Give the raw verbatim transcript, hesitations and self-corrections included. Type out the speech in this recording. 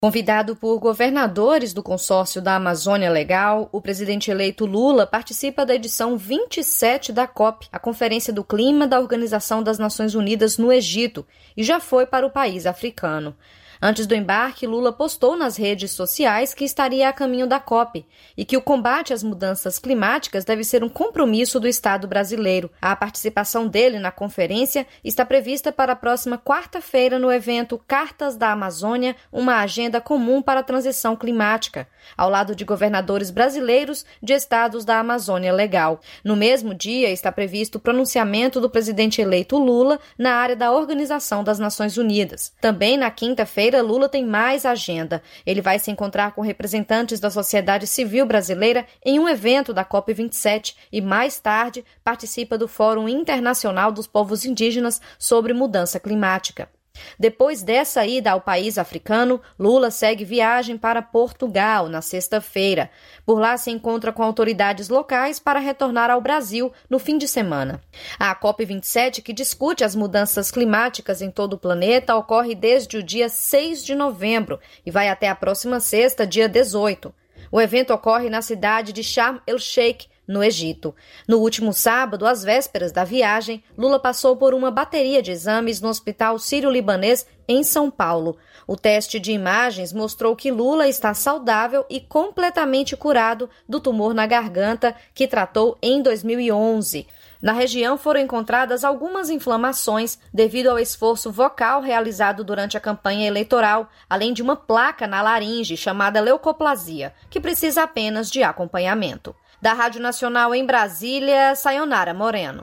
Convidado por governadores do consórcio da Amazônia Legal, o presidente eleito Lula participa da edição vinte e sete da COP, a Conferência do Clima da Organização das Nações Unidas no Egito, e já foi para o país africano. Antes do embarque, Lula postou nas redes sociais que estaria a caminho da COP e que o combate às mudanças climáticas deve ser um compromisso do Estado brasileiro. A participação dele na conferência está prevista para a próxima quarta-feira no evento Cartas da Amazônia, uma agenda comum para a transição climática, ao lado de governadores brasileiros de estados da Amazônia Legal. No mesmo dia, está previsto o pronunciamento do presidente eleito Lula na área da Organização das Nações Unidas. Também na quinta-feira, Lula tem mais agenda. Ele vai se encontrar com representantes da sociedade civil brasileira em um evento da COP vinte e sete e, mais tarde, participa do Fórum Internacional dos Povos Indígenas sobre Mudança Climática. Depois dessa ida ao país africano, Lula segue viagem para Portugal na sexta-feira. Por lá se encontra com autoridades locais para retornar ao Brasil no fim de semana. A COP vinte e sete, que discute as mudanças climáticas em todo o planeta, ocorre desde o dia seis de novembro e vai até a próxima sexta, dia dezoito. O evento ocorre na cidade de Sharm el-Sheikh, no Egito. No último sábado, às vésperas da viagem, Lula passou por uma bateria de exames no Hospital Sírio-Libanês em São Paulo. O teste de imagens mostrou que Lula está saudável e completamente curado do tumor na garganta que tratou em dois mil e onze. Na região foram encontradas algumas inflamações devido ao esforço vocal realizado durante a campanha eleitoral, além de uma placa na laringe chamada leucoplasia, que precisa apenas de acompanhamento. Da Rádio Nacional em Brasília, Sayonara Moreno.